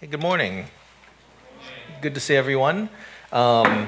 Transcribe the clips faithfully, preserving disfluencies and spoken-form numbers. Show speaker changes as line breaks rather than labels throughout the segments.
Hey, good morning. Good to see everyone. Um,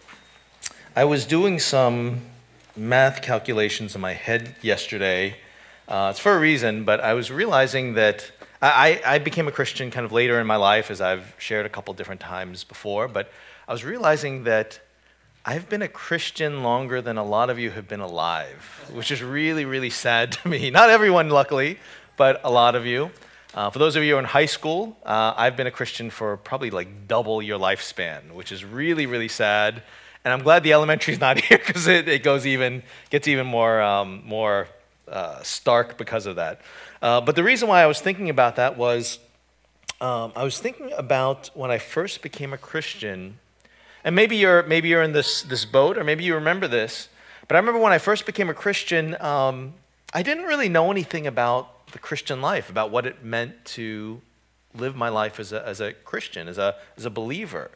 I was doing some math calculations in my head yesterday. Uh, it's for a reason, but I was realizing that I, I became a Christian kind of later in my life, as I've shared a couple different times before, but I was realizing that I've been a Christian longer than a lot of you have been alive, which is really, really sad to me. Not everyone, luckily, but a lot of you. Uh, for those of you who are in high school, uh, I've been a Christian for probably like double your lifespan, which is really, really sad. And I'm glad the elementary is not here because it, it goes even gets even more um, more uh, stark because of that. Uh, but the reason why I was thinking about that was um, I was thinking about when I first became a Christian, and maybe you're maybe you're in this this boat, or maybe you remember this. But I remember when I first became a Christian, um, I didn't really know anything about the Christian life, about what it meant to live my life as a, as a Christian, as a, as a believer.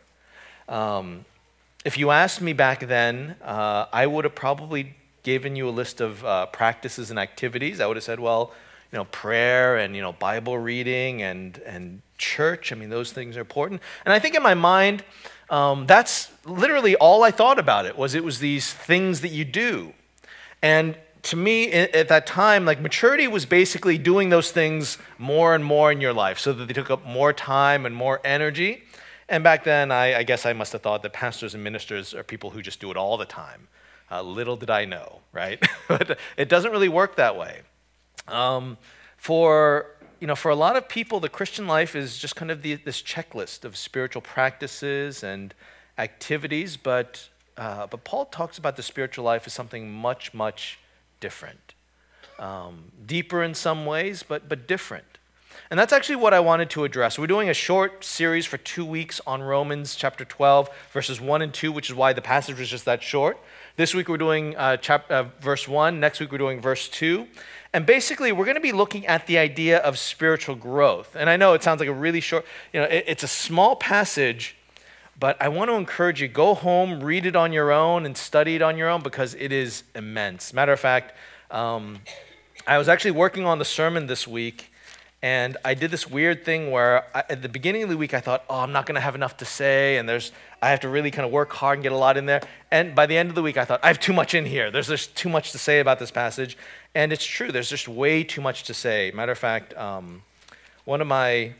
Um, if you asked me back then, uh, I would have probably given you a list of uh, practices and activities. I would have said, well, you know, prayer and, you know, Bible reading and, and church, I mean, those things are important. And I think in my mind, um, that's literally all I thought about it, was it was these things that you do. And to me, at that time, like maturity was basically doing those things more and more in your life so that they took up more time and more energy. And back then, I, I guess I must have thought that pastors and ministers are people who just do it all the time. Uh, little did I know, right? But it doesn't really work that way. Um, for, you know, for a lot of people, the Christian life is just kind of the, this checklist of spiritual practices and activities, but, uh, but Paul talks about the spiritual life as something much, much different, um, deeper in some ways, but but different. And that's actually what I wanted to address. We're doing a short series for two weeks on Romans chapter twelve, verses one and two, which is why the passage was just that short. This week we're doing uh, chap- uh, verse one. Next week we're doing verse two. And basically we're going to be looking at the idea of spiritual growth. And I know it sounds like a really short, you know, it, it's a small passage, but I want to encourage you, go home, read it on your own, and study it on your own because it is immense. Matter of fact, um, I was actually working on the sermon this week, and I did this weird thing where I, at the beginning of the week I thought, oh, I'm not going to have enough to say, and there's I have to really kind of work hard and get a lot in there. And by the end of the week I thought, I have too much in here. There's just too much to say about this passage. And it's true, there's just way too much to say. Matter of fact, um, one of my...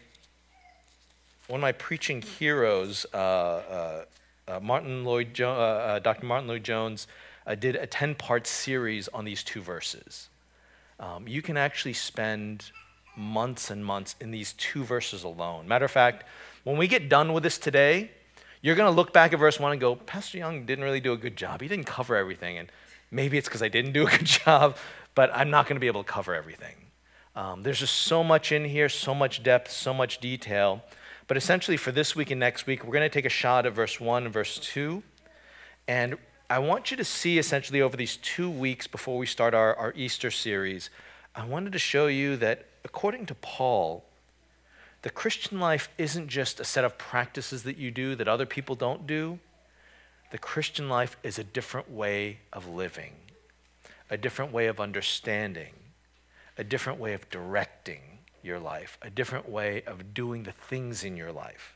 One of my preaching heroes, uh, uh, uh, Martin Lloyd, jo- uh, uh, Doctor Martin Lloyd Jones, uh, did a ten-part series on these two verses. Um, you can actually spend months and months in these two verses alone. Matter of fact, when we get done with this today, you're going to look back at verse one and go, Pastor Young didn't really do a good job. He didn't cover everything, and maybe it's because I didn't do a good job, but I'm not going to be able to cover everything. Um, there's just so much in here, so much depth, so much detail. But essentially for this week and next week, we're going to take a shot at verse one and verse two. And I want you to see essentially over these two weeks before we start our, our Easter series, I wanted to show you that according to Paul, the Christian life isn't just a set of practices that you do that other people don't do. The Christian life is a different way of living, a different way of understanding, a different way of directing your life, a different way of doing the things in your life.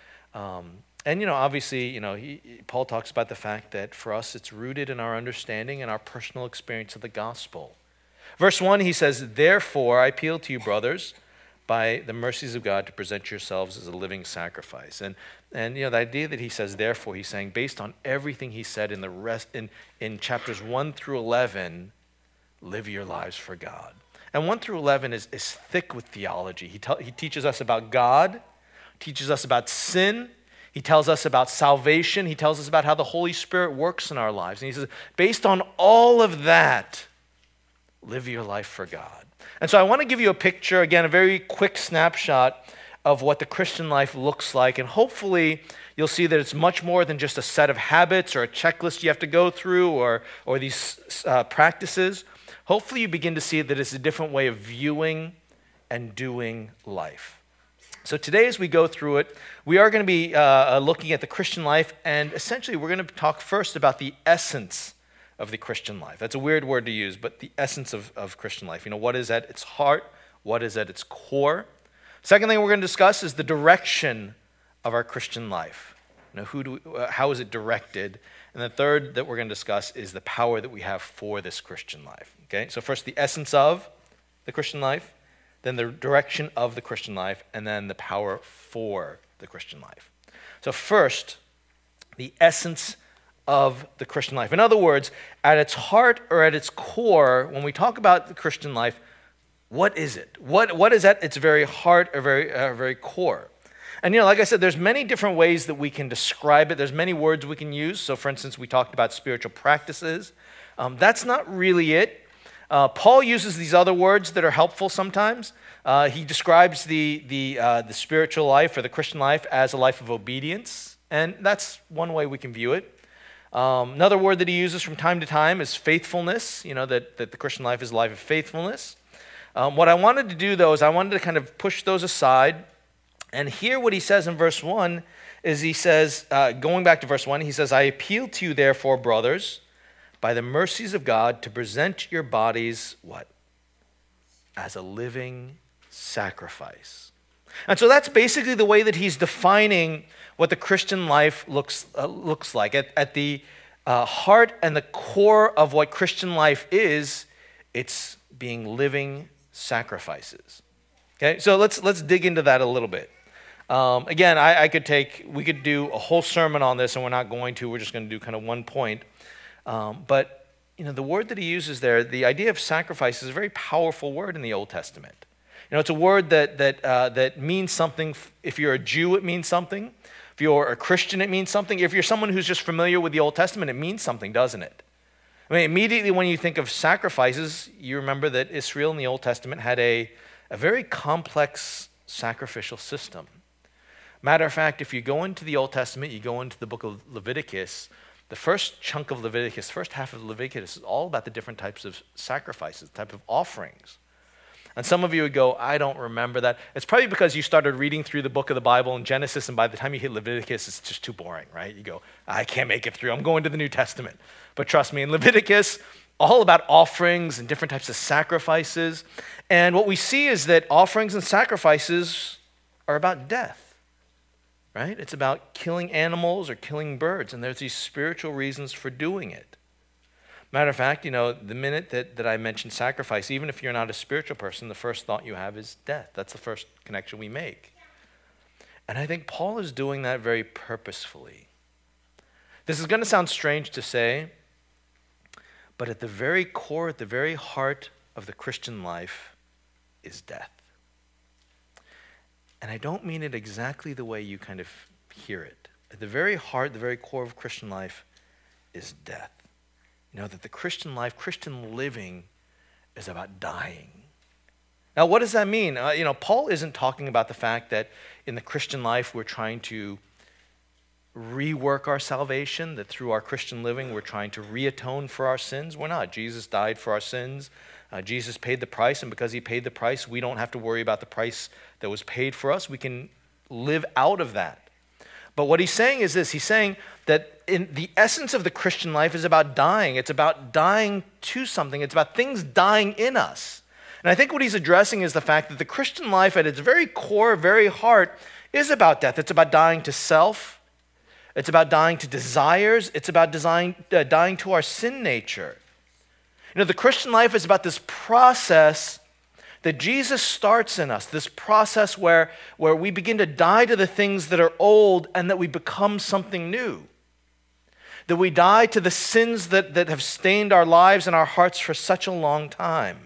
Um, and, you know, obviously, you know, he, Paul talks about the fact that for us it's rooted in our understanding and our personal experience of the gospel. Verse one, he says, therefore, I appeal to you, brothers, by the mercies of God, to present yourselves as a living sacrifice. And, and you know, the idea that he says, therefore, he's saying, based on everything he said in the rest, in, in chapters one through eleven, live your lives for God. And one through eleven is, is thick with theology. He, te- he teaches us about God, teaches us about sin, he tells us about salvation, he tells us about how the Holy Spirit works in our lives. And he says, based on all of that, live your life for God. And so I want to give you a picture, again, a very quick snapshot of what the Christian life looks like. And hopefully you'll see that it's much more than just a set of habits or a checklist you have to go through or, or these uh, practices. Hopefully you begin to see that it's a different way of viewing and doing life. So today as we go through it, we are going to be uh, looking at the Christian life, and essentially we're going to talk first about the essence of the Christian life. That's a weird word to use, but the essence of, of Christian life. You know, what is at its heart? What is at its core? Second thing we're going to discuss is the direction of our Christian life. You know, who do we, uh, how is it directed? And the third that we're going to discuss is the power that we have for this Christian life. Okay, so first the essence of the Christian life, then the direction of the Christian life, and then the power for the Christian life. So first, the essence of the Christian life. In other words, at its heart or at its core, when we talk about the Christian life, what is it? What, what is at its very heart or very, uh, very core? And, you know, like I said, there's many different ways that we can describe it. There's many words we can use. So, for instance, we talked about spiritual practices. Um, that's not really it. Uh, Paul uses these other words that are helpful sometimes. Uh, he describes the, the, uh, the spiritual life or the Christian life as a life of obedience. And that's one way we can view it. Um, another word that he uses from time to time is faithfulness, you know, that, that the Christian life is a life of faithfulness. Um, what I wanted to do, though, is I wanted to kind of push those aside. And here what he says in verse one is he says, uh, going back to verse one, he says, I appeal to you, therefore, brothers, by the mercies of God, to present your bodies, what? As a living sacrifice. And so that's basically the way that he's defining what the Christian life looks uh, looks like. At, at the uh, heart and the core of what Christian life is, it's being living sacrifices. Okay, so let's let's dig into that a little bit. Um, again, I, I could take, we could do a whole sermon on this, and we're not going to. We're just going to do kind of one point. Um, but, you know, the word that he uses there, the idea of sacrifice is a very powerful word in the Old Testament. You know, it's a word that that uh, that means something. If you're a Jew, it means something. If you're a Christian, it means something. If you're someone who's just familiar with the Old Testament, it means something, doesn't it? I mean, immediately when you think of sacrifices, you remember that Israel in the Old Testament had a, a very complex sacrificial system. Matter of fact, if you go into the Old Testament, you go into the book of Leviticus, the first chunk of Leviticus, first half of Leviticus is all about the different types of sacrifices, type of offerings. And some of you would go, I don't remember that. It's probably because you started reading through the book of the Bible in Genesis, and by the time you hit Leviticus, it's just too boring, right? You go, I can't make it through. I'm going to the New Testament. But trust me, in Leviticus, all about offerings and different types of sacrifices. And what we see is that offerings and sacrifices are about death. Right? It's about killing animals or killing birds, and there's these spiritual reasons for doing it. Matter of fact, you know, the minute that, that I mention sacrifice, even if you're not a spiritual person, the first thought you have is death. That's the first connection we make. And I think Paul is doing that very purposefully. This is going to sound strange to say, but at the very core, at the very heart of the Christian life is death. And I don't mean it exactly the way you kind of hear it. At the very heart, the very core of Christian life is death. You know, that the Christian life, Christian living is about dying. Now, what does that mean? Uh, you know, Paul isn't talking about the fact that in the Christian life we're trying to rework our salvation, that through our Christian living we're trying to reatone for our sins. We're not. Jesus died for our sins. Uh, Jesus paid the price, and because he paid the price, we don't have to worry about the price that was paid for us. We can live out of that. But what he's saying is this. He's saying that in the essence of the Christian life is about dying. It's about dying to something. It's about things dying in us. And I think what he's addressing is the fact that the Christian life at its very core, very heart, is about death. It's about dying to self. It's about dying to desires. It's about design, uh, dying to our sin nature. You know, the Christian life is about this process that Jesus starts in us, this process where, where we begin to die to the things that are old and that we become something new. That we die to the sins that, that have stained our lives and our hearts for such a long time.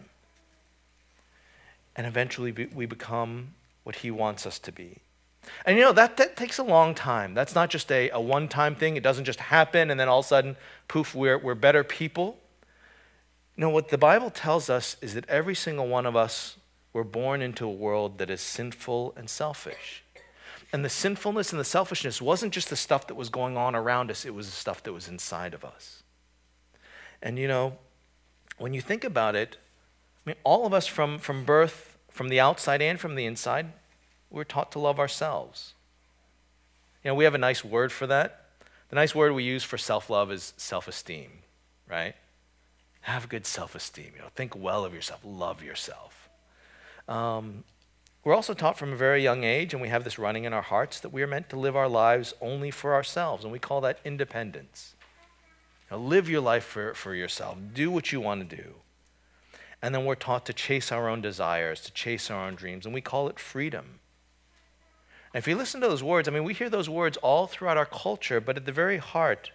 And eventually we become what he wants us to be. And you know, that, that takes a long time. That's not just a, a one-time thing. It doesn't just happen and then all of a sudden, poof, we're, we're better people. No, what the Bible tells us is that every single one of us were born into a world that is sinful and selfish. And the sinfulness and the selfishness wasn't just the stuff that was going on around us, it was the stuff that was inside of us. And you know, when you think about it, I mean, all of us from, from birth, from the outside and from the inside, we're taught to love ourselves. You know, we have a nice word for that. The nice word we use for self-love is self-esteem, right? Have good self-esteem. You know, think well of yourself. Love yourself. Um, We're also taught from a very young age, and we have this running in our hearts, that we are meant to live our lives only for ourselves, and we call that independence. Now, live your life for, for yourself. Do what you want to do. And then we're taught to chase our own desires, to chase our own dreams, and we call it freedom. And if you listen to those words, I mean, we hear those words all throughout our culture, but at the very heart,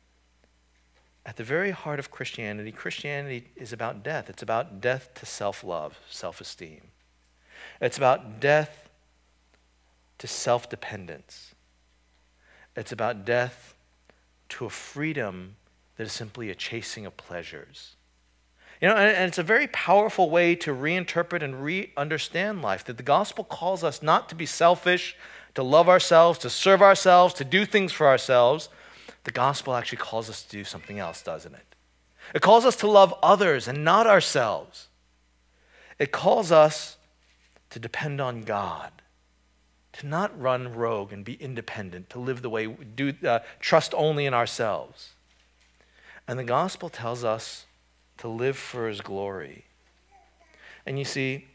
at the very heart of Christianity, Christianity is about death. It's about death to self-love, self-esteem. It's about death to self-dependence. It's about death to a freedom that is simply a chasing of pleasures. You know, and, and it's a very powerful way to reinterpret and re-understand life, that the gospel calls us not to be selfish, to love ourselves, to serve ourselves, to do things for ourselves. The gospel actually calls us to do something else, doesn't it? It calls us to love others and not ourselves. It calls us to depend on God, to not run rogue and be independent, to live the way we do, uh, trust only in ourselves. And the gospel tells us to live for his glory. And you see, you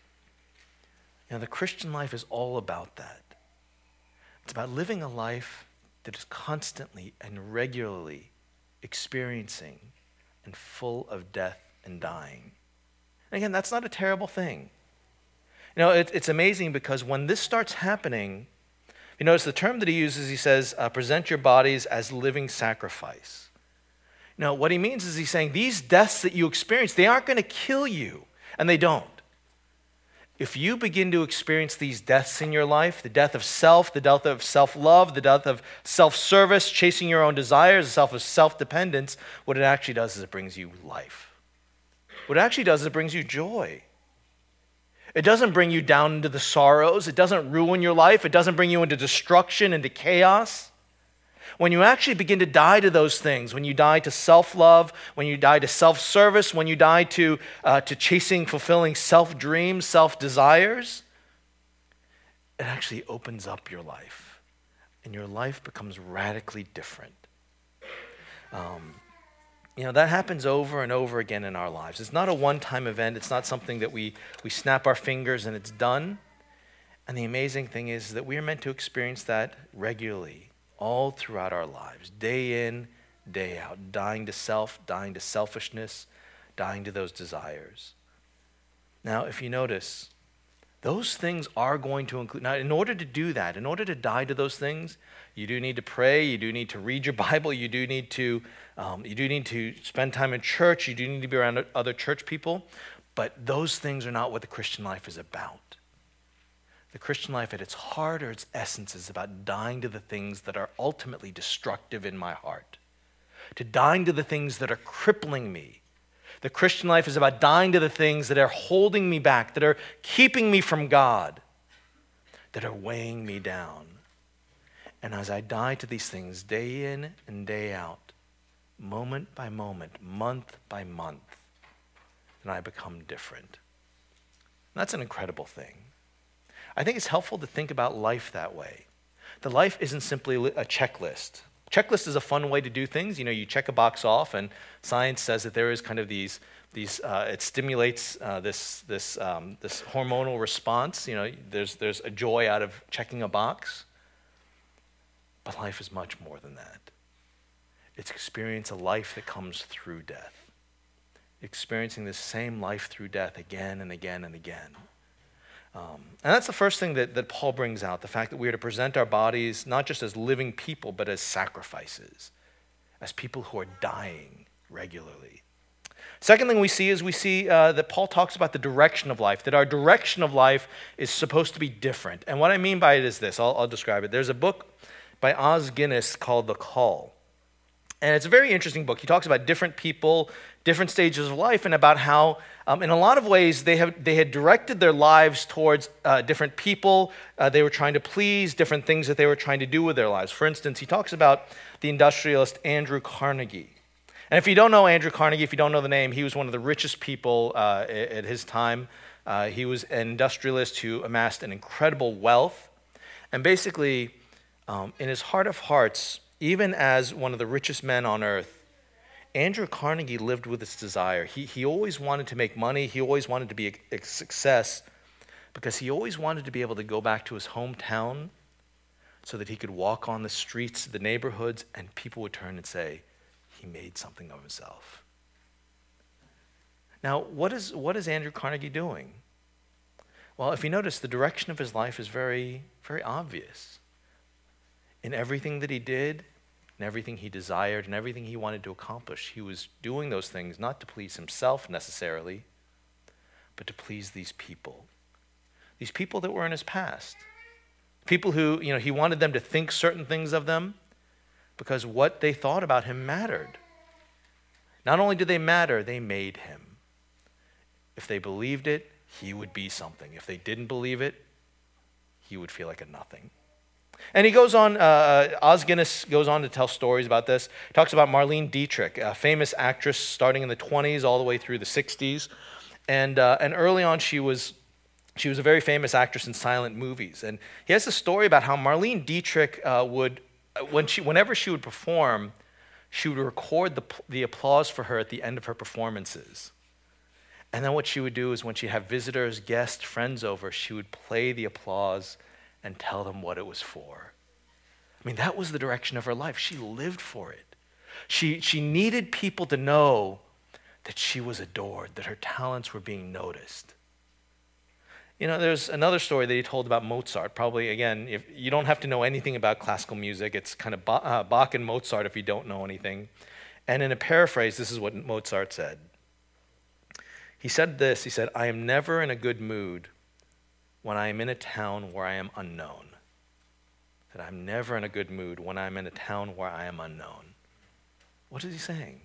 know, the Christian life is all about that. It's about living a life that is constantly and regularly experiencing and full of death and dying. And again, that's not a terrible thing. You know, it, it's amazing because when this starts happening, you notice the term that he uses, he says, uh, present your bodies as living sacrifice. Now, what he means is he's saying these deaths that you experience, they aren't going to kill you, and they don't. If you begin to experience these deaths in your life, the death of self, the death of self-love, the death of self-service, chasing your own desires, the self of self-dependence, what it actually does is it brings you life. What it actually does is it brings you joy. It doesn't bring you down into the sorrows. It doesn't ruin your life. It doesn't bring you into destruction, into chaos. When you actually begin to die to those things, when you die to self-love, when you die to self-service, when you die to, uh, to chasing, fulfilling self-dreams, self-desires, it actually opens up your life. And your life becomes radically different. Um, you know, that happens over and over again in our lives. It's not a one-time event. It's not something that we, we snap our fingers and it's done. And the amazing thing is that we are meant to experience that regularly, all throughout our lives, day in, day out, dying to self, dying to selfishness, dying to those desires. Now, if you notice, those things are going to include, now in order to do that, in order to die to those things, you do need to pray, you do need to read your Bible, you do need to, um, you do need to spend time in church, you do need to be around other church people, but those things are not what the Christian life is about. The Christian life at its heart or its essence is about dying to the things that are ultimately destructive in my heart, to dying to the things that are crippling me. The Christian life is about dying to the things that are holding me back, that are keeping me from God, that are weighing me down. And as I die to these things day in and day out, moment by moment, month by month, then I become different. And that's an incredible thing. I think it's helpful to think about life that way. The life isn't simply a checklist. Checklist is a fun way to do things. You know, you check a box off, and science says that there is kind of these, these. Uh, it stimulates uh, this, this, um, this hormonal response. You know, there's, there's a joy out of checking a box. But life is much more than that. It's experience a life that comes through death. Experiencing this same life through death again and again and again. Um, and that's the first thing that, that Paul brings out, the fact that we are to present our bodies not just as living people, but as sacrifices, as people who are dying regularly. Second thing we see is we see uh, that Paul talks about the direction of life, that our direction of life is supposed to be different. And what I mean by it is this, I'll, I'll describe it. There's a book by Os Guinness called The Call. And it's a very interesting book. He talks about different people, different stages of life, and about how, um, in a lot of ways, they have they had directed their lives towards uh, different people. Uh, they were trying to please, different things that they were trying to do with their lives. For instance, he talks about the industrialist Andrew Carnegie. And if you don't know Andrew Carnegie, if you don't know the name, he was one of the richest people uh, at his time. Uh, he was an industrialist who amassed an incredible wealth. And basically, um, in his heart of hearts, even as one of the richest men on earth, Andrew Carnegie lived with this desire. He, he always wanted to make money. He always wanted to be a, a success. because he always wanted to be able to go back to his hometown so that he could walk on the streets of the neighborhoods and people would turn and say, he made something of himself. Now, what is, what is Andrew Carnegie doing? Well, if you notice, the direction of his life is very, very obvious. In everything that he did, in everything he desired, and everything he wanted to accomplish, he was doing those things not to please himself necessarily, but to please these people. These people that were in his past. People who, you know, he wanted them to think certain things of them because what they thought about him mattered. Not only did they matter, they made him. If they believed it, he would be something. If they didn't believe it, he would feel like a nothing. And he goes on, uh, Os Guinness goes on to tell stories about this. He talks about Marlene Dietrich, a famous actress starting in the twenties all the way through the sixties. And, uh, and early on, she was, she was a very famous actress in silent movies. And he has a story about how Marlene Dietrich uh, would, when she, whenever she would perform, she would record the, the applause for her at the end of her performances. And then what she would do is when she'd have visitors, guests, friends over, she would play the applause and tell them what it was for. I mean, that was the direction of her life. She lived for it. She, she needed people to know that she was adored, that her talents were being noticed. You know, there's another story that he told about Mozart. Probably, again, if you don't have to know anything about classical music. It's kind of Bach and Mozart if you don't know anything. And in a paraphrase, this is what Mozart said. He said this, he said, I am never in a good mood when I am in a town where I am unknown. That I'm never in a good mood when I'm in a town where I am unknown. What is he saying?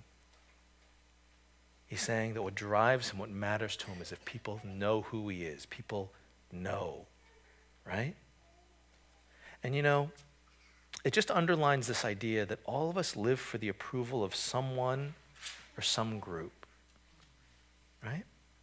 He's saying that what drives him, what matters to him is if people know who he is. People know, right? And you know, it just underlines this idea that all of us live for the approval of someone or some group. Right?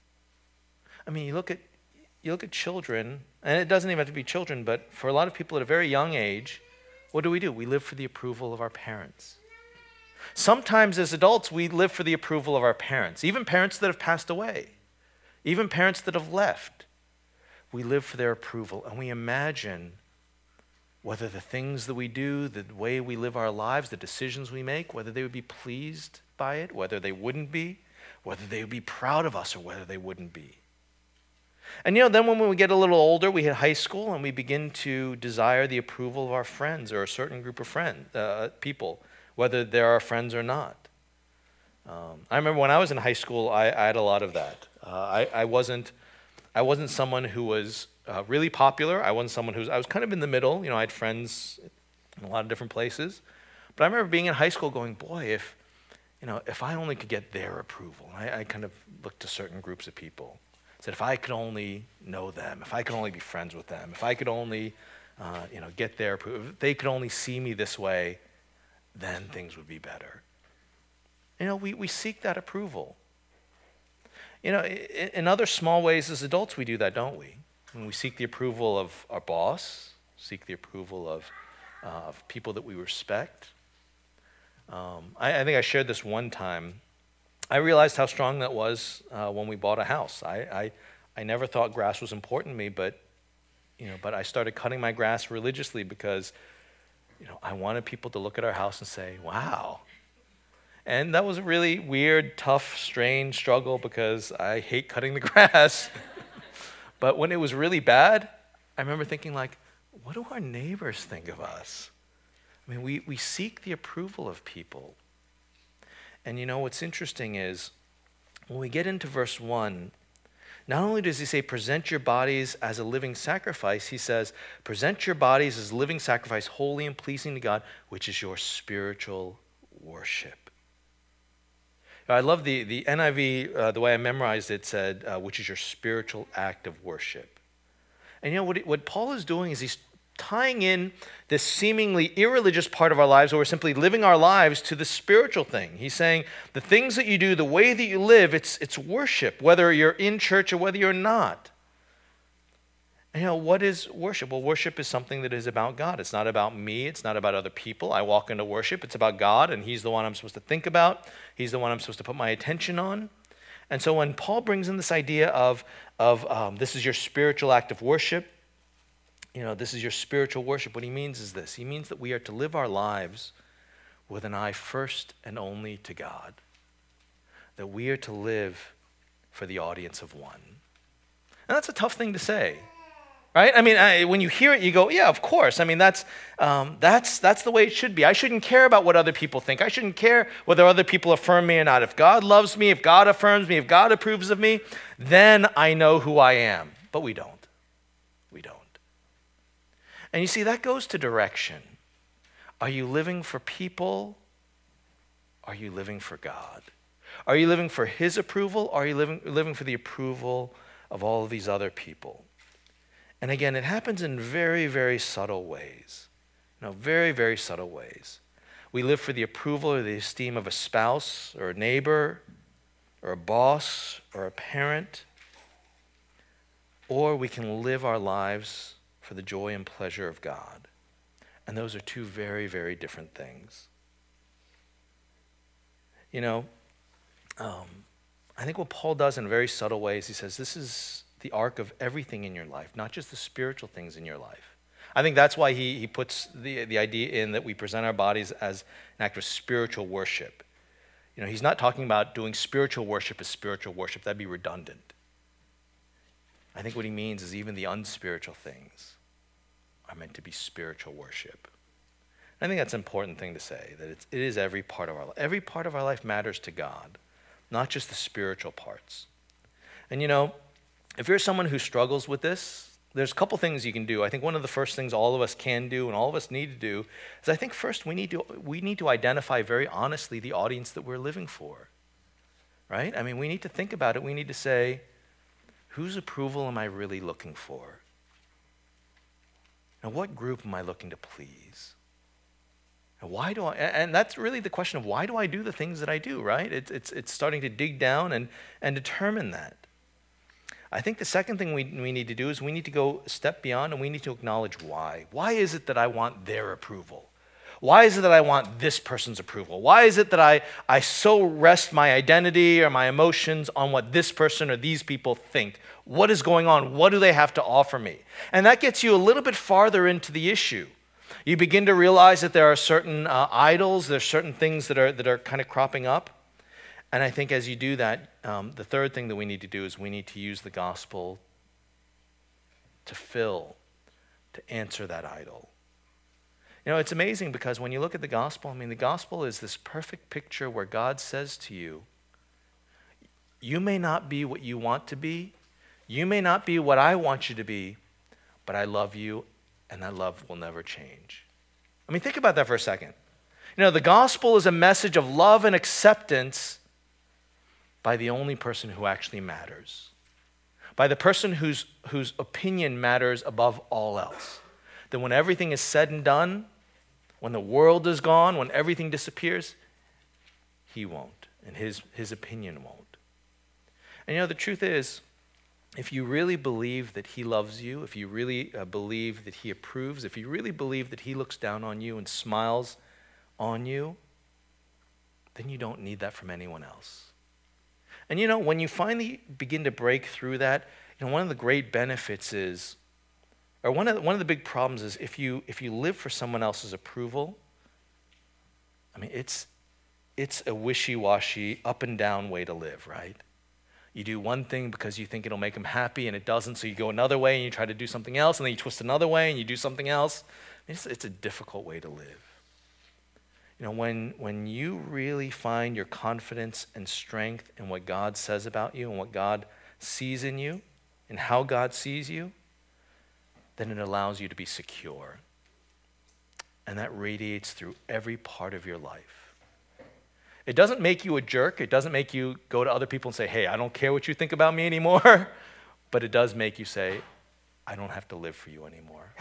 I mean, you look at you look at children, and it doesn't even have to be children, but for a lot of people at a very young age, what do we do? We live for the approval of our parents. Sometimes as adults, we live for the approval of our parents, even parents that have passed away, even parents that have left. We live for their approval, and we imagine whether the things that we do, the way we live our lives, the decisions we make, whether they would be pleased by it, whether they wouldn't be, whether they would be proud of us or whether they wouldn't be. And you know, then when we get a little older, we hit high school and we begin to desire the approval of our friends or a certain group of friends, uh, people, whether they're our friends or not. Um, I remember when I was in high school, I, I had a lot of that. Uh, I, I wasn't, I wasn't someone who was uh, really popular. I wasn't someone who was, I was kind of in the middle. You know, I had friends in a lot of different places. But I remember being in high school going, boy, if You know, if I only could get their approval. I, I kind of looked to certain groups of people. Said, if I could only know them, if I could only be friends with them, if I could only, uh, you know, get their approval, if they could only see me this way, then things would be better. You know, we, we seek that approval. You know, in, in other small ways as adults, we do that, don't we? When we seek the approval of our boss, seek the approval of, uh, of people that we respect. Um, I, I think I shared this one time. I realized how strong that was uh, when we bought a house. I, I I never thought grass was important to me, but you know, but I started cutting my grass religiously because you know I wanted people to look at our house and say, "Wow." And that was a really weird, tough, strange struggle because I hate cutting the grass. But when it was really bad, I remember thinking like, "What do our neighbors think of us?" I mean, we, we seek the approval of people. And you know, what's interesting is, when we get into verse one, not only does he say, present your bodies as a living sacrifice, he says, present your bodies as a living sacrifice, holy and pleasing to God, which is your spiritual worship. I love the, the N I V, uh, the way I memorized it said, uh, which is your spiritual act of worship. And you know, what, it, what Paul is doing is he's tying in this seemingly irreligious part of our lives where we're simply living our lives to the spiritual thing. He's saying the things that you do, the way that you live, it's it's worship, whether you're in church or whether you're not. And you know, what is worship? Well, worship is something that is about God. It's not about me. It's not about other people. I walk into worship. It's about God, and he's the one I'm supposed to think about. He's the one I'm supposed to put my attention on. And so when Paul brings in this idea of, of um, this is your spiritual act of worship, you know, this is your spiritual worship, what he means is this. He means that we are to live our lives with an eye first and only to God. That we are to live for the audience of one. And that's a tough thing to say. Right? I mean, I, when you hear it, you go, yeah, of course. I mean, that's, um, that's, that's the way it should be. I shouldn't care about what other people think. I shouldn't care whether other people affirm me or not. If God loves me, if God affirms me, if God approves of me, then I know who I am. But we don't. We don't. And you see, that goes to direction. Are you living for people? Are you living for God? Are you living for his approval? Or are you living, living for the approval of all of these other people? And again, it happens in very, very subtle ways. You know, very, very subtle ways. We live for the approval or the esteem of a spouse or a neighbor or a boss or a parent. Or we can live our lives for the joy and pleasure of God. And those are two very, very different things. You know, um, I think what Paul does in very subtle ways, he says, this is the arc of everything in your life, not just the spiritual things in your life. I think that's why he, he puts the, the idea in that we present our bodies as an act of spiritual worship. You know, he's not talking about doing spiritual worship as spiritual worship. That'd be redundant. I think what he means is even the unspiritual things are meant to be spiritual worship. I think that's an important thing to say, that it's, it is every part of our life. Every part of our life matters to God, not just the spiritual parts. And you know, if you're someone who struggles with this, there's a couple things you can do. I think one of the first things all of us can do and all of us need to do is I think first we need to we need to identify very honestly the audience that we're living for. Right? I mean, we need to think about it. We need to say, whose approval am I really looking for? And what group am I looking to please? And why do I, and that's really the question of why do I do the things that I do, right? It's it's it's starting to dig down and, and determine that. I think the second thing we, we need to do is we need to go a step beyond and we need to acknowledge why. Why is it that I want their approval? Why is it that I want this person's approval? Why is it that I, I so rest my identity or my emotions on what this person or these people think? What is going on? What do they have to offer me? And that gets you a little bit farther into the issue. You begin to realize that there are certain uh, idols, there's certain things that are, that are kind of cropping up. And I think as you do that, um, the third thing that we need to do is we need to use the gospel to fill, to answer that idol. You know, it's amazing because when you look at the gospel, I mean, the gospel is this perfect picture where God says to you, you may not be what you want to be, you may not be what I want you to be, but I love you and that love will never change. I mean, think about that for a second. You know, the gospel is a message of love and acceptance by the only person who actually matters, by the person whose, whose opinion matters above all else. That when everything is said and done, when the world is gone, when everything disappears, he won't, and his, his opinion won't. And you know, the truth is, if you really believe that he loves you, if you really uh, believe that he approves, if you really believe that he looks down on you and smiles on you, then you don't need that from anyone else. And you know, when you finally begin to break through that, you know, one of the great benefits is, or one of the, one of the big problems is if you if you live for someone else's approval, I mean, it's it's a wishy-washy, up and down way to live, right? You do one thing because you think it'll make them happy, and it doesn't, so you go another way and you try to do something else, and then you twist another way and you do something else. It's, it's a difficult way to live. You know, when, when you really find your confidence and strength in what God says about you and what God sees in you and how God sees you, then it allows you to be secure. And that radiates through every part of your life. It doesn't make you a jerk. It doesn't make you go to other people and say, hey, I don't care what you think about me anymore. But it does make you say, I don't have to live for you anymore.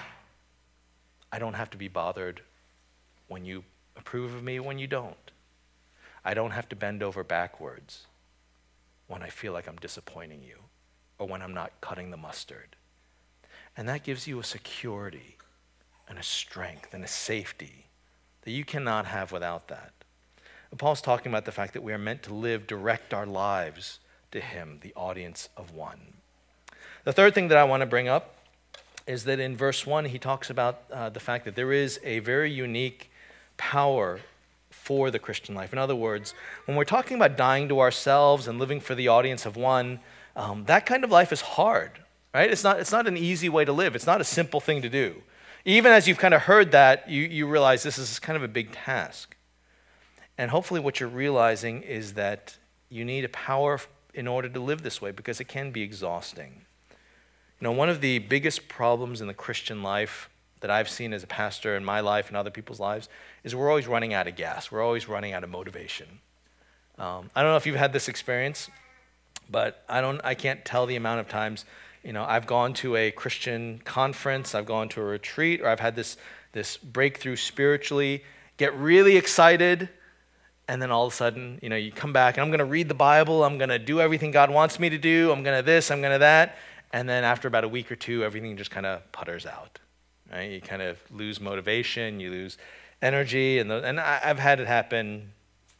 I don't have to be bothered when you approve of me, when you don't. I don't have to bend over backwards when I feel like I'm disappointing you or when I'm not cutting the mustard. And that gives you a security and a strength and a safety that you cannot have without that. And Paul's talking about the fact that we are meant to live, direct our lives to him, the audience of one. The third thing that I want to bring up is that in verse one, he talks about uh, the fact that there is a very unique power for the Christian life. In other words, when we're talking about dying to ourselves and living for the audience of one, um, that kind of life is hard, right? It's not, it's not an easy way to live. It's not a simple thing to do. Even as you've kind of heard that, you, you realize this is kind of a big task. And hopefully what you're realizing is that you need a power in order to live this way, because it can be exhausting. You know, one of the biggest problems in the Christian life that I've seen as a pastor in my life and other people's lives is we're always running out of gas. We're always running out of motivation. Um, I don't know if you've had this experience, but I don't. I can't tell the amount of times, you know, I've gone to a Christian conference, I've gone to a retreat, or I've had this this breakthrough spiritually, get really excited, and then all of a sudden, you know, you come back and I'm going to read the Bible, I'm going to do everything God wants me to do, I'm going to this, I'm going to that, and then after about a week or two, everything just kind of putters out. Right? You kind of lose motivation, you lose energy, and the, and I, I've had it happen.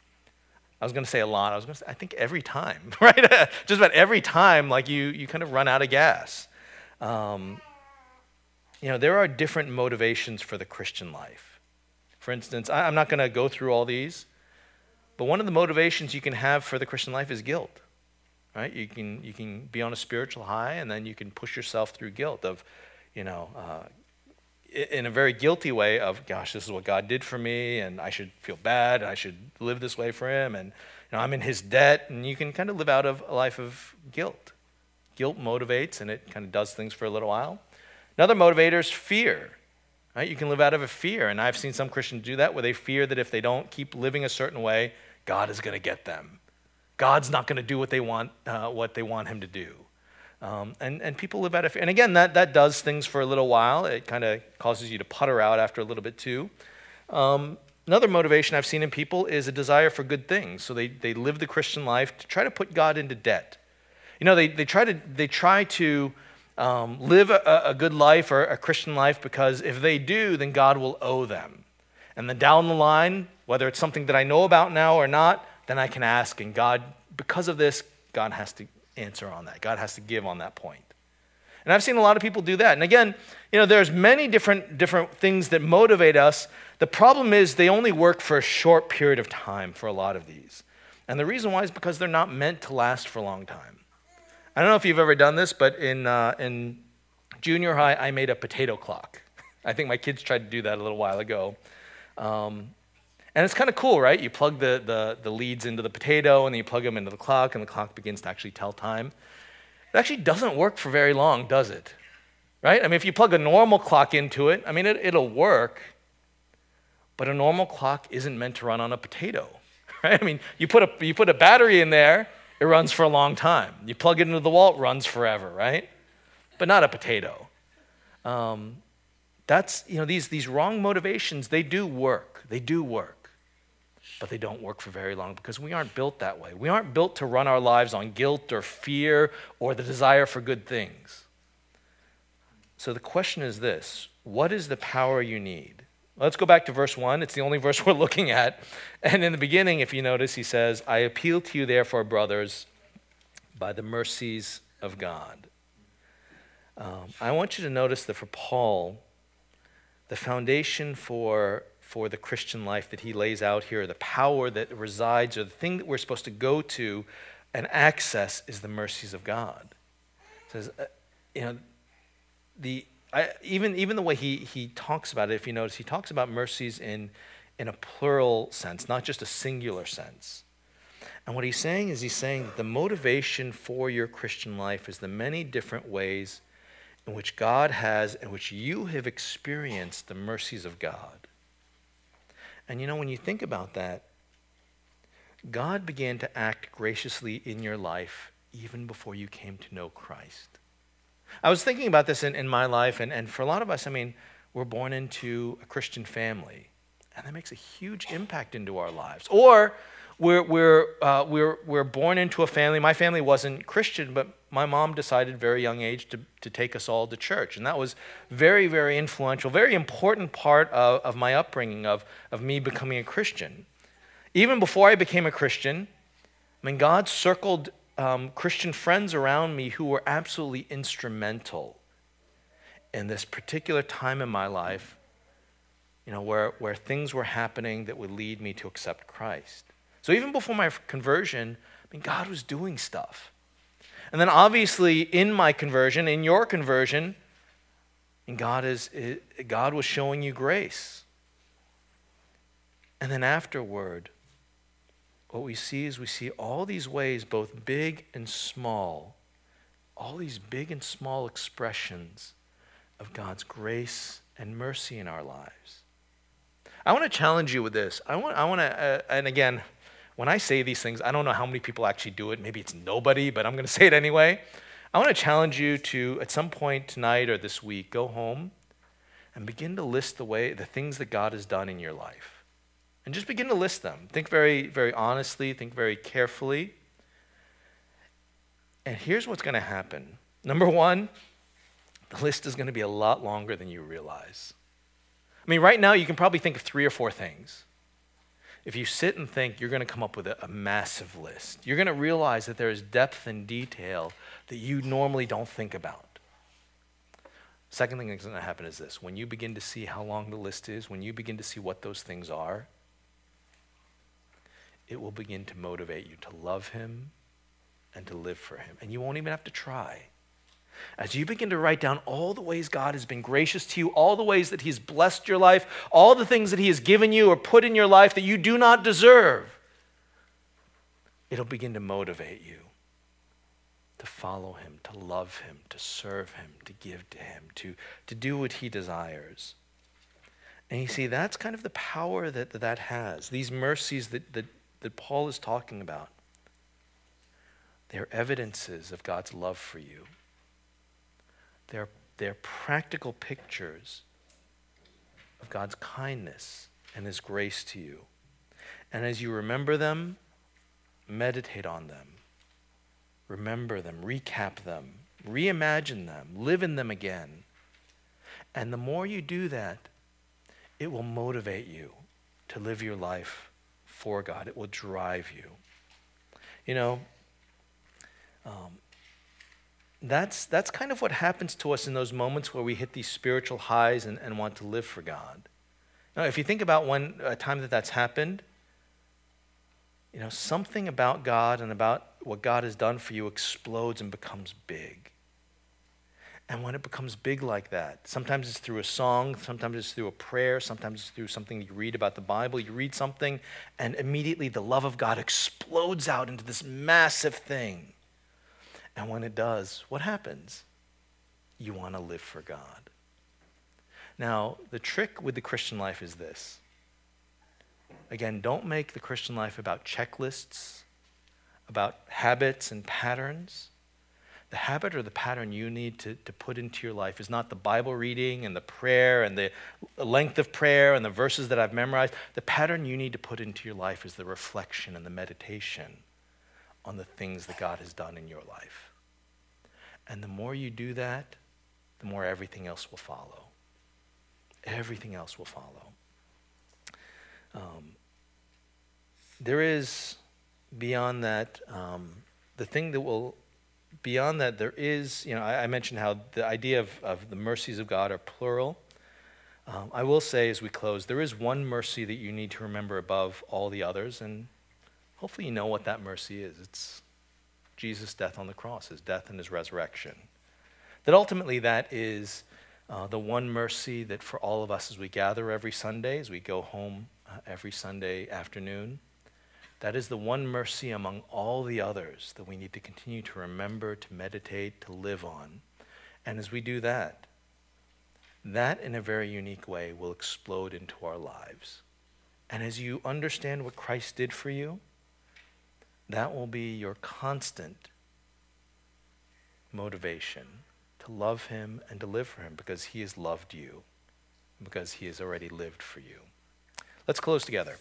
I was going to say a lot. I was going to say I think every time, right? Just about every time, like you you kind of run out of gas. Um, you know, there are different motivations for the Christian life. For instance, I, I'm not going to go through all these, but one of the motivations you can have for the Christian life is guilt. Right? You can you can be on a spiritual high, and then you can push yourself through guilt of, you know. Uh, in a very guilty way of, gosh, this is what God did for me, and I should feel bad, and I should live this way for him, and you know, I'm in his debt, and you can kind of live out of a life of guilt. Guilt motivates, and it kind of does things for a little while. Another motivator is fear. Right? You can live out of a fear, and I've seen some Christians do that, where they fear that if they don't keep living a certain way, God is going to get them. God's not going to do what they want, uh, what they want him to do. Um, and, and people live out of fear. And again, that, that does things for a little while. It kind of causes you to putter out after a little bit too. Um, another motivation I've seen in people is a desire for good things. So they, they live the Christian life to try to put God into debt. You know, they, they try to, they try to um, live a, a good life or a Christian life because if they do, then God will owe them. And then down the line, whether it's something that I know about now or not, then I can ask. And God, because of this, God has to answer on that. God has to give on that point. And I've seen a lot of people do that. And again, you know, there's many different different things that motivate us. The problem is they only work for a short period of time for a lot of these. And the reason why is because they're not meant to last for a long time. I don't know if you've ever done this, but in uh, in junior high, I made a potato clock. I think my kids tried to do that a little while ago. Um, And it's kind of cool, right? You plug the, the, the leads into the potato, and then you plug them into the clock, and the clock begins to actually tell time. It actually doesn't work for very long, does it? Right? I mean, if you plug a normal clock into it, I mean, it, it'll work, but a normal clock isn't meant to run on a potato, right? I mean, you put a, you put a battery in there, it runs for a long time. You plug it into the wall, it runs forever, right? But not a potato. Um, that's, you know, these, these wrong motivations, they do work. They do work. But they don't work for very long because we aren't built that way. We aren't built to run our lives on guilt or fear or the desire for good things. So the question is this: what is the power you need? Let's go back to verse one. It's the only verse we're looking at. And in the beginning, if you notice, he says, I appeal to you therefore, brothers, by the mercies of God. Um, I want you to notice that for Paul, the foundation for for the Christian life that he lays out here, the power that resides, or the thing that we're supposed to go to and access is the mercies of God. It says, uh, you know, the I, even even the way he he talks about it, if you notice, he talks about mercies in in a plural sense, not just a singular sense. And what he's saying is he's saying that the motivation for your Christian life is the many different ways in which God has, in which you have experienced the mercies of God. And you know, when you think about that, God began to act graciously in your life even before you came to know Christ. I was thinking about this in, in my life, and, and for a lot of us, I mean, we're born into a Christian family, and that makes a huge impact into our lives. Or we're, we're, uh, we're, we're born into a family. My family wasn't Christian, but my mom decided very young age to, to take us all to church. And that was very, very influential, very important part of, of my upbringing, of, of me becoming a Christian. Even before I became a Christian, I mean, God circled um, Christian friends around me who were absolutely instrumental in this particular time in my life, you know, where, where things were happening that would lead me to accept Christ. So even before my conversion, I mean, God was doing stuff. And then obviously in my conversion, in your conversion, and God is God was showing you grace. And then afterward, what we see is we see all these ways, both big and small, all these big and small expressions of God's grace and mercy in our lives. I want to challenge you with this. I want, I want to, uh, and again, when I say these things, I don't know how many people actually do it. Maybe it's nobody, but I'm going to say it anyway. I want to challenge you to, at some point tonight or this week, go home and begin to list the way, the things that God has done in your life. And just begin to list them. Think very, very honestly, think very carefully. And here's what's going to happen. Number one, the list is going to be a lot longer than you realize. I mean, right now you can probably think of three or four things. If you sit and think, you're going to come up with a, a massive list. You're going to realize that there is depth and detail that you normally don't think about. Second thing that's going to happen is this. When you begin to see how long the list is, when you begin to see what those things are, it will begin to motivate you to love him and to live for him. And you won't even have to try. As you begin to write down all the ways God has been gracious to you, all the ways that he's blessed your life, all the things that he has given you or put in your life that you do not deserve, it'll begin to motivate you to follow him, to love him, to serve him, to give to him, to, to do what he desires. And you see, that's kind of the power that that, that has. These mercies that, that, that Paul is talking about, they're evidences of God's love for you. They're, they're practical pictures of God's kindness and his grace to you. And as you remember them, meditate on them. Remember them, recap them, reimagine them, live in them again. And the more you do that, it will motivate you to live your life for God. It will drive you. You know, um, That's that's kind of what happens to us in those moments where we hit these spiritual highs and, and want to live for God. Now, if you think about when a time that that's happened, you know, something about God and about what God has done for you explodes and becomes big. And when it becomes big like that, sometimes it's through a song, sometimes it's through a prayer, sometimes it's through something you read about the Bible. You read something, and immediately the love of God explodes out into this massive thing. And when it does, what happens? You want to live for God. Now, the trick with the Christian life is this. Again, don't make the Christian life about checklists, about habits and patterns. The habit or the pattern you need to, to put into your life is not the Bible reading and the prayer and the length of prayer and the verses that I've memorized. The pattern you need to put into your life is the reflection and the meditation on the things that God has done in your life. And the more you do that, the more everything else will follow. Everything else will follow. Um, there is, beyond that, um, the thing that will, beyond that, there is, you know, I, I mentioned how the idea of, of the mercies of God are plural. Um, I will say as we close, there is one mercy that you need to remember above all the others, and hopefully you know what that mercy is. It's Jesus' death on the cross, his death and his resurrection. That ultimately that is uh, the one mercy that for all of us as we gather every Sunday, as we go home uh, every Sunday afternoon, that is the one mercy among all the others that we need to continue to remember, to meditate, to live on. And as we do that, that in a very unique way will explode into our lives. And as you understand what Christ did for you, that will be your constant motivation to love him and to live for him because he has loved you, because he has already lived for you. Let's close together.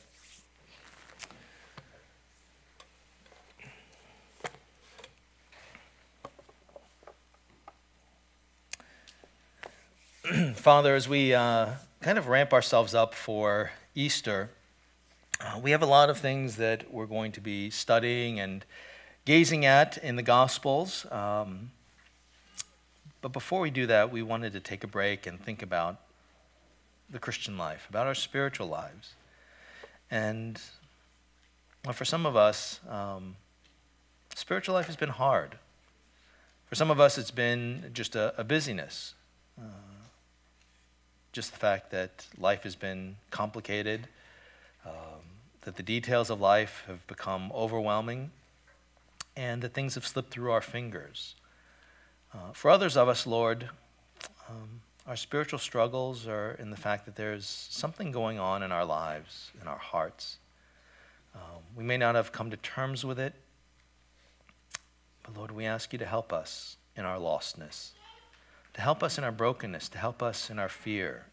Father, as we uh, kind of ramp ourselves up for Easter, uh, we have a lot of things that we're going to be studying and gazing at in the Gospels. Um, but before we do that, we wanted to take a break and think about the Christian life, about our spiritual lives. And well, for some of us, um, spiritual life has been hard. For some of us, it's been just a, a busyness. Uh, just the fact that life has been complicated, um, that the details of life have become overwhelming, and that things have slipped through our fingers. Uh, for others of us, Lord, um, our spiritual struggles are in the fact that there's something going on in our lives, in our hearts. Um, we may not have come to terms with it, but Lord, we ask you to help us in our lostness, to help us in our brokenness, to help us in our fear.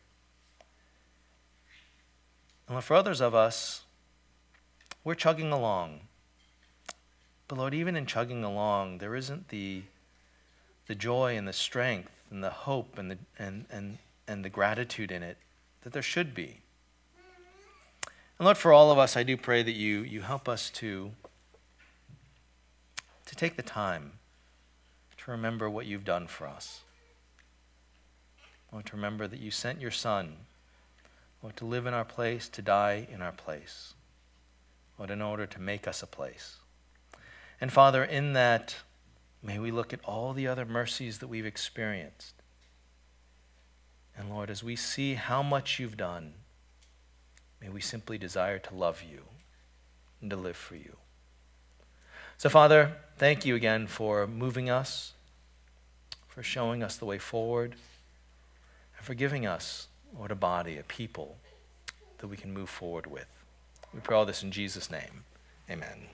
And for others of us, we're chugging along. But Lord, even in chugging along, there isn't the the joy and the strength and the hope and the and and, and the gratitude in it that there should be. And Lord, for all of us, I do pray that you you help us to to take the time to remember what you've done for us. Lord, to remember that you sent your Son, Lord, to live in our place, to die in our place, Lord, in order to make us a place. And Father, in that, may we look at all the other mercies that we've experienced. And Lord, as we see how much you've done, may we simply desire to love you and to live for you. So Father, thank you again for moving us, for showing us the way forward, and for giving us, Lord, a body, a people that we can move forward with. We pray all this in Jesus' name. Amen.